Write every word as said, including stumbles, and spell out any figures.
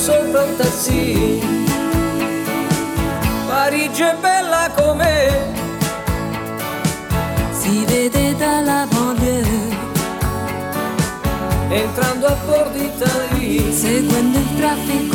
sopra un taxi. Parigi è bella com'è, si vede dalla banlieue, entrando a Port d'Italie, seguendo il traffico